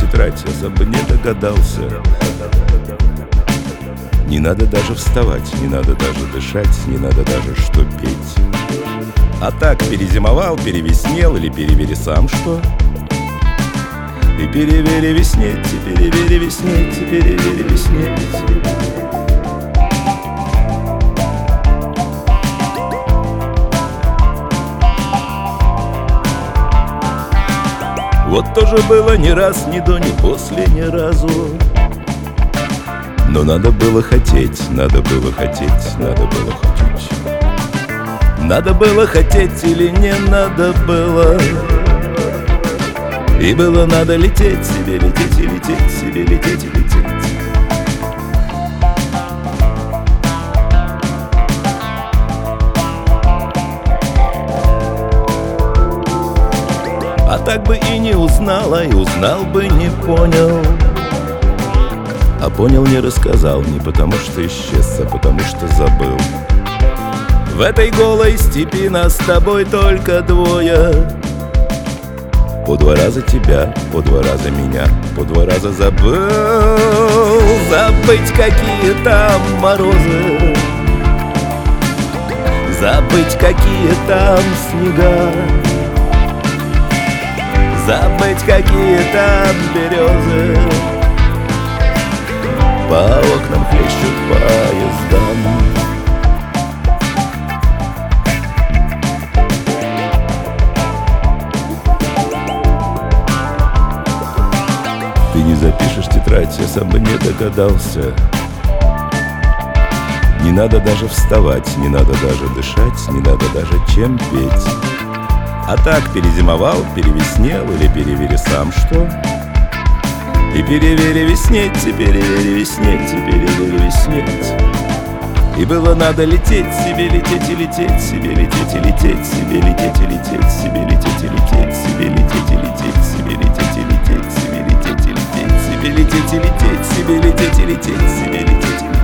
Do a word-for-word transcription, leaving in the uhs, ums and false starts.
тетрадь, я сам бы не догадался. Не надо даже вставать, не надо даже дышать, не надо даже что петь. А так перезимовал, перевеснел или перевери сам что? И перевери веснеть, и перевери веснеть, и перевери веснеть. Вот тоже было ни раз, ни до, ни после, ни разу. Но надо было хотеть, надо было хотеть, надо было хотеть. Надо было хотеть или не надо было. И было надо лететь себе, лететь и лететь себе, лететь и лететь. А так бы и не узнала, и узнал бы, не понял. А понял, не рассказал, не потому что исчез, а потому что забыл. В этой голой степи нас с тобой только двое. По два раза тебя, по два раза меня, по два раза забыл. Забыть, какие там морозы, забыть, какие там снега, забыть, какие там березы. По окнам хлещут поездам. Ты не запишешь тетрадь, я сам бы не догадался. Не надо даже вставать, не надо даже дышать, не надо даже чем петь. А так перезимовал, перевеснел или перевери сам что? И перевери веснеть, и перевери веснеть, и перевери веснеть. И было надо лететь себе, лететь и лететь себе, лететь и лететь себе, лететь и лететь себе, лететь и лететь себе, лететь и лететь себе, лететь и лететь себе, лететь и лететь себе, лететь и лететь себе, лететь и лететь себе, лететь и лететь.